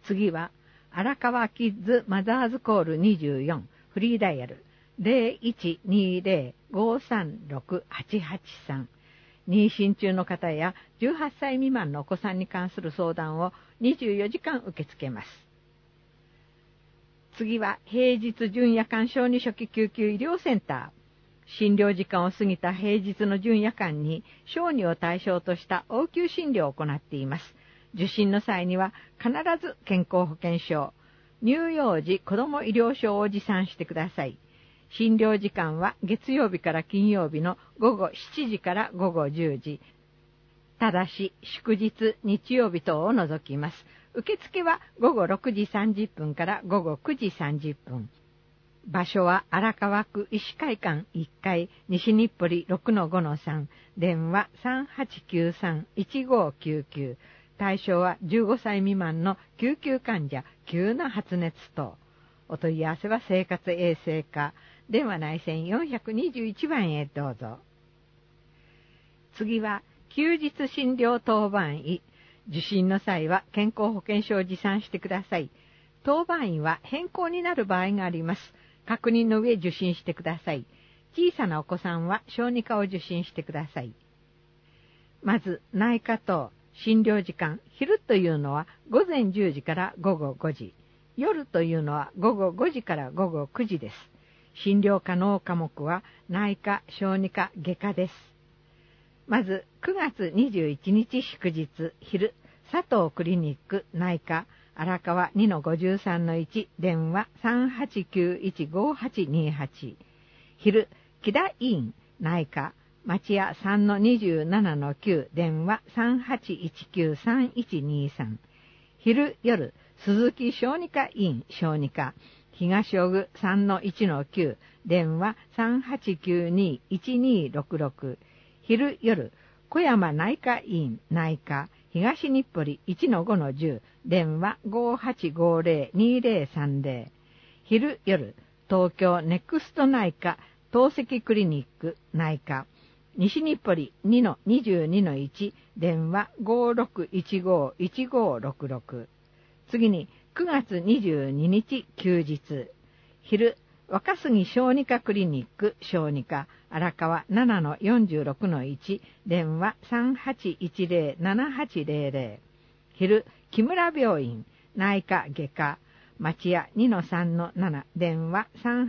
次は、荒川キッズマザーズコール24フリーダイヤル 0120-536-883。妊娠中の方や18歳未満のお子さんに関する相談を24時間受け付けます。次は平日準夜間小児初期救急医療センター。診療時間を過ぎた平日の準夜間に小児を対象とした応急診療を行っています。受診の際には必ず健康保険証、乳幼児子ども医療証を持参してください。診療時間は月曜日から金曜日の午後7時から午後10時。ただし、祝日、日曜日等を除きます。受付は午後6時30分から午後9時30分。場所は荒川区医師会館1階、西日暮里 6-5-3、電話 3893-1599。対象は15歳未満の救急患者、急な発熱等。お問い合わせは生活衛生課、電話内線421番へどうぞ。次は、休日診療当番医。受診の際は健康保険証を持参してください。当番医は変更になる場合があります。確認の上受診してください。小さなお子さんは小児科を受診してください。まず、内科等。診療時間、昼というのは午前10時から午後5時。夜というのは午後5時から午後9時です。診療可能科目は内科、小児科、外科です。まず、9月21日祝日、昼、佐藤クリニック内科、荒川 2-53-1、電話 3891-5828。昼、木田医院内科、町屋 3-27-9、電話 3819-3123。昼、夜、鈴木小児科医院小児科、東尾久 3-1-9、電話 3892-1266。昼、夜、小山内科医院内科、東日暮里 1-5-10、電話 5850-2030。昼、夜、東京ネクスト内科、透析クリニック内科、西日暮里 2-22-1、電話 5615-1566。次に、9月22日休日。昼、若杉小児科クリニック小児科、荒川 7-46-1、電話 3810-7800。昼、木村病院内科外科、町屋 2-3-7、電話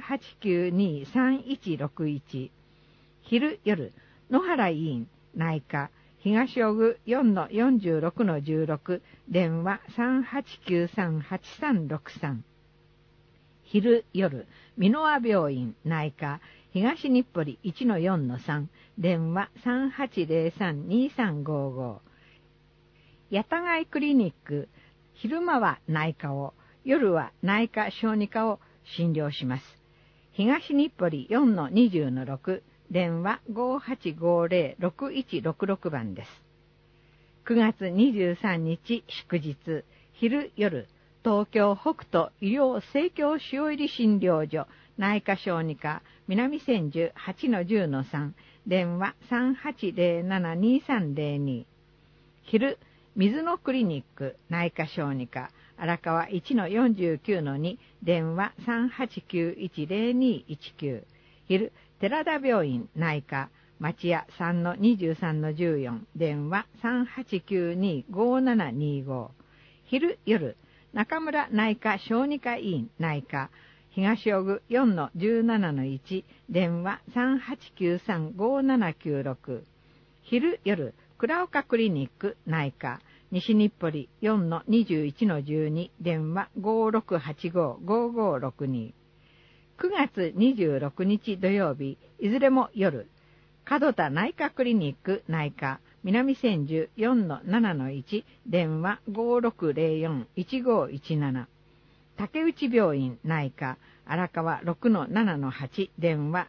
3892-3161。昼、夜、野原医院内科、東尾久 4-46-16、電話 3893-8363。昼、夜、美濃和病院内科、東日暮里 1-4-3、電話 3803-2355。八田貝クリニック、昼間は内科を、夜は内科小児科を診療します。東日暮里 4-20-6、電話 5850-6166 番です。9月23日祝日、昼夜、東京北斗医療生協塩入り診療所内科小児科南千住 8-10-3、電話 3807-2302。昼、水野クリニック内科小児科荒川 1-49-2、電話 3891-0219。昼、寺田病院内科町屋 3-23-14、電話 3892-5725。昼、夜、中村内科小児科医院内科東尾久 4-17-1、電話 3893-5796。昼、夜、倉岡クリニック内科西日暮里 4-21-12、電話 5685-5562。9月26日土曜日、いずれも夜、門田内科クリニック内科南千住 4-7-1、電話 5604-1517。竹内病院内科荒川 6-7-8、電話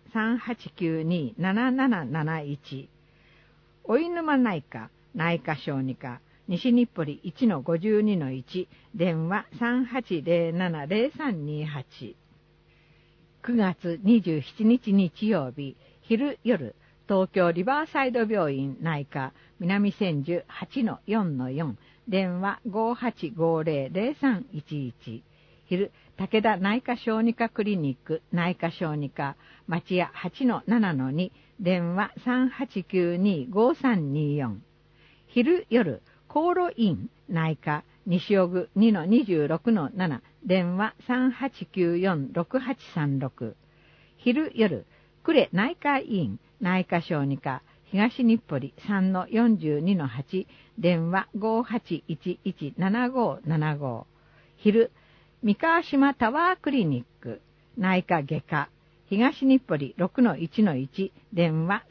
3892-7771。お沼内科内科小児科西日暮里 1-52-1、電話 3807-0328。9月27日日曜日、昼夜、東京リバーサイド病院内科南千住 8-4-4、 電話5850-0311。昼、武田内科小児科クリニック内科小児科町屋 8-7-2、電話3892-5324。昼夜、コーロイン内科西尾具 2-26-7、電話3894-6836。昼夜、呉内科医院内科小児科東日暮里 3-42-8、電話5811-7575。昼、三河島タワークリニック内科外科東日暮里 6-1-1、電話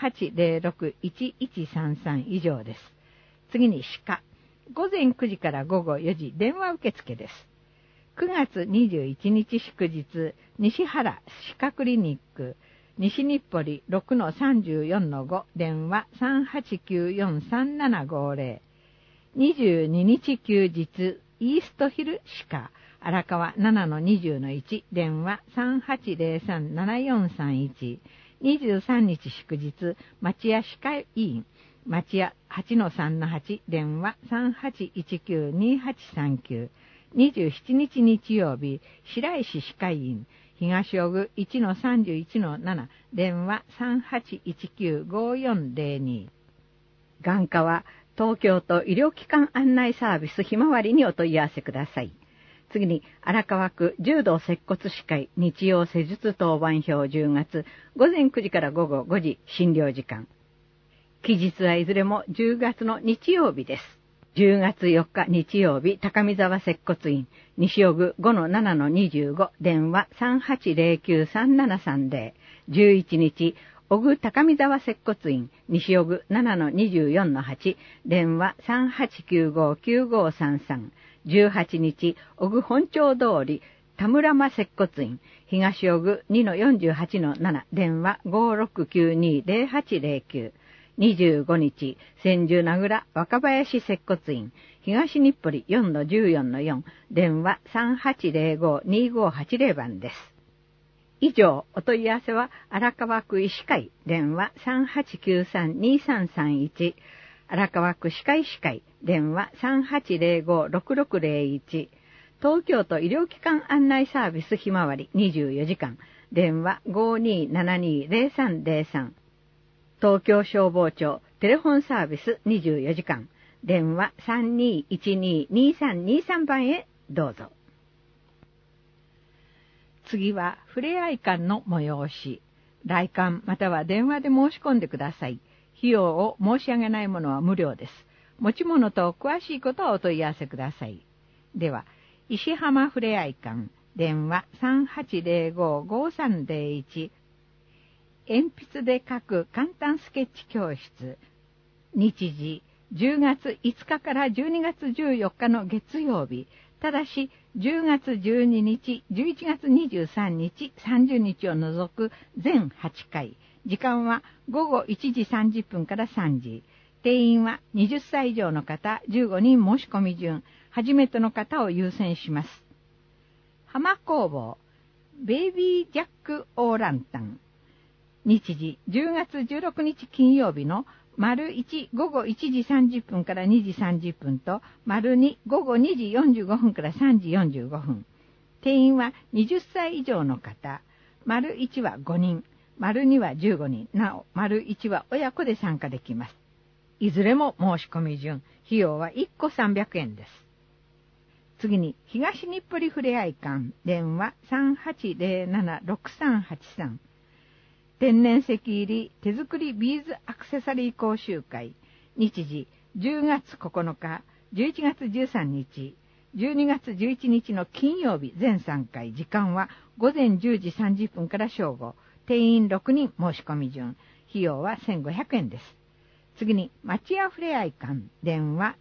3806-1133以上です。次に歯科。午前9時から午後4時、電話受付です。9月21日祝日、西原歯科クリニック西日暮里 6-34-5、電話3894-3750。22日休日、イーストヒル歯科荒川 7-20-1、電話3803-7431。23日祝日、町屋歯科医院町屋 8-3-8、電話3819-2839。27日日曜日、白石歯科医院東尾具 1-31-7、電話3819-5402。眼科は東京都医療機関案内サービスひまわりにお問い合わせください。次に荒川区柔道接骨歯科医日曜施術当番表10月午前9時から午後5時診療時間。期日はいずれも10月の日曜日です。10月4日日曜日、高見沢接骨院西尾具 5-7-25、電話3809-3730。11日、尾具高見沢接骨院西尾具 7-24-8、電話3895-9533。18日、尾具本町通り田村間接骨院東尾具 2-48-7、電話5692-0809。25日、千住名倉若林接骨院東日暮里 4-14-4、電話3805-2580番です。以上、お問い合わせは荒川区医師会電話3893-2331、荒川区歯科医師会電話3805-6601、東京都医療機関案内サービスひまわり24時間電話5272-0303、東京消防庁テレフォンサービス24時間電話3212-2323番へどうぞ。次はふれあい館の催し。来館または電話で申し込んでください。費用を申し上げないものは無料です。持ち物と詳しいことはお問い合わせください。では、石浜ふれあい館電話3805-5301、鉛筆で書く簡単スケッチ教室。日時、10月5日から12月14日の月曜日。ただし、10月12日、11月23日、30日を除く全8回。時間は午後1時30分から3時。定員は20歳以上の方15人申し込み順。初めての方を優先します。浜工房、ベイビージャックオーランタン。日時、10月16日金曜日の丸1午後1時30分から2時30分と丸2午後2時45分から3時45分。定員は20歳以上の方。丸1は5人、丸2は15人、なお丸1は親子で参加できます。いずれも申し込み順。費用は1個300円です。次に、東日暮里ふれあい館電話3807-6383。天然石入り手作りビーズアクセサリー講習会。日時、10月9日、11月13日、12月11日の金曜日全3回。時間は午前10時30分から正午。定員6人申し込み順。費用は1500円です。次に、町屋ふれあい館電話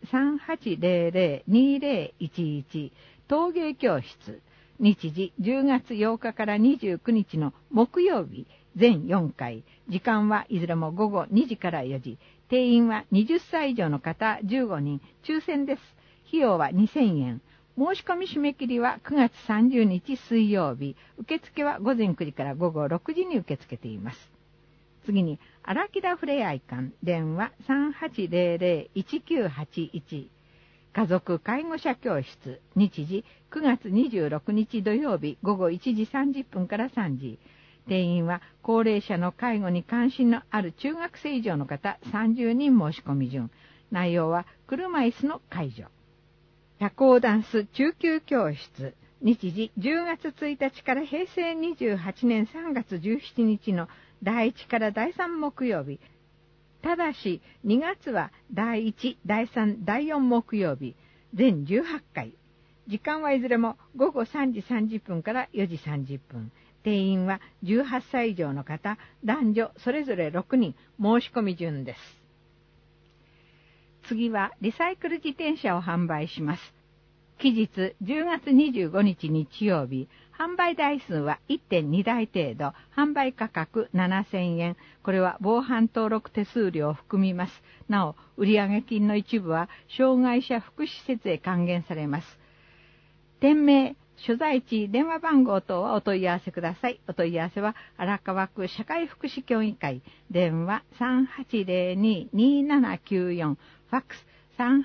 3800-2011陶芸教室。日時、10月8日から29日の木曜日全4回。時間はいずれも午後2時から4時。定員は20歳以上の方15人。抽選です。費用は2000円。申し込み締め切りは9月30日水曜日。受付は午前9時から午後6時に受け付けています。次に、荒木田ふれあい館電話3800-1981。 家族介護者教室、日時9月26日土曜日午後1時30分から3時。定員は高齢者の介護に関心のある中学生以上の方30人申し込み順。内容は車椅子の介助。社交ダンス中級教室、日時10月1日から平成28年3月17日の第1から第3木曜日。ただし2月は第1、第3、第4木曜日、全18回。時間はいずれも午後3時30分から4時30分。定員は18歳以上の方、男女それぞれ6人、申し込み順です。次はリサイクル自転車を販売します。期日10月25日日曜日、販売台数は 1.2 台程度、販売価格7000円。これは防犯登録手数料を含みます。なお、売上金の一部は障害者福祉施設へ還元されます。店名、所在地、電話番号等はお問い合わせください。お問い合わせは荒川区社会福祉協議会、電話 3802-2794、ファックス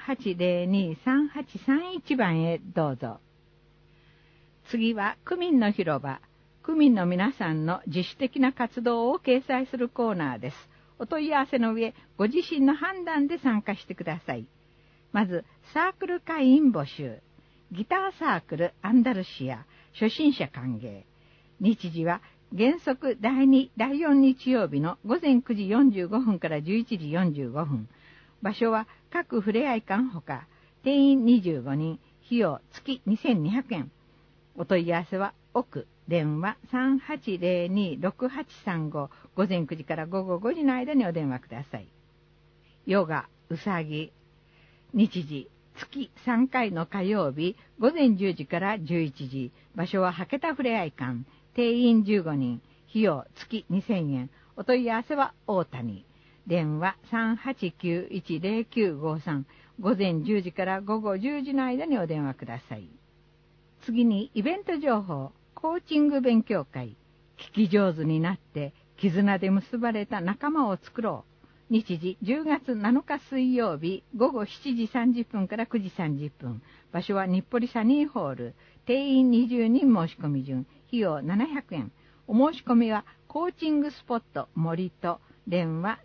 3802-3831 番へどうぞ。次は区民の広場。区民の皆さんの自主的な活動を掲載するコーナーです。お問い合わせの上、ご自身の判断で参加してください。まず、サークル会員募集。ギターサークルアンダルシア、初心者歓迎。日時は原則第2、第4日曜日の午前9時45分から11時45分。場所は各ふれあい館ほか、定員25人、費用月2200円。お問い合わせは奥、電話 3802-6835、午前9時から午後5時の間にお電話ください。ヨガ、うさぎ。日時、月3回の火曜日、午前10時から11時。場所は羽桁ふれあい館。定員15人。費用月2000円。お問い合わせは大谷。電話 3891-0953。午前10時から午後10時の間にお電話ください。次にイベント情報。コーチング勉強会。聞き上手になって絆で結ばれた仲間を作ろう。日時10月7日水曜日午後7時30分から9時30分。場所は日暮里サニーホール。定員20人申し込み順。費用700円。お申し込みはコーチングスポット森と電話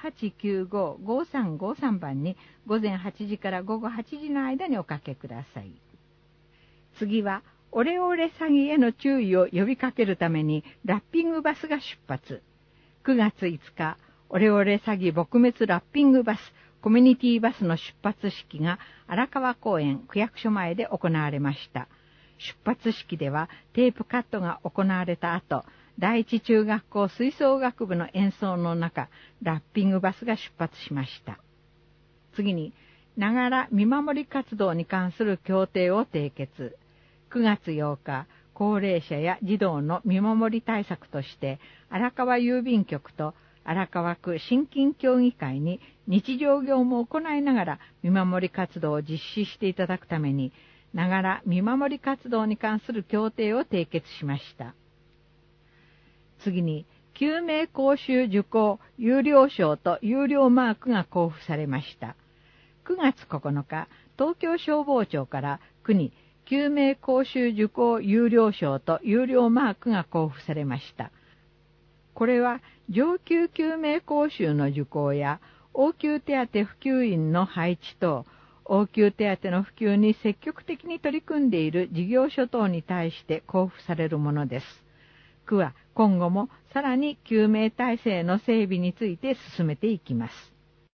3895-5353 番に午前8時から午後8時の間におかけください。次はオレオレ詐欺への注意を呼びかけるためにラッピングバスが出発。9月5日、オレオレ詐欺撲滅ラッピングバス、コミュニティバスの出発式が荒川公園区役所前で行われました。出発式ではテープカットが行われた後、第一中学校吹奏楽部の演奏の中、ラッピングバスが出発しました。次に、ながら見守り活動に関する協定を締結。9月8日、高齢者や児童の見守り対策として、荒川郵便局と荒川区親近協議会に日常業務を行いながら見守り活動を実施していただくために、ながら見守り活動に関する協定を締結しました。次に、救命講習受講有料証と有料マークが交付されました。9月9日、東京消防庁から区に救命講習受講有料証と有料マークが交付されました。これは上級救命講習の受講や応急手当普及員の配置等、応急手当の普及に積極的に取り組んでいる事業所等に対して交付されるものです。区は今後もさらに救命体制の整備について進めていきます。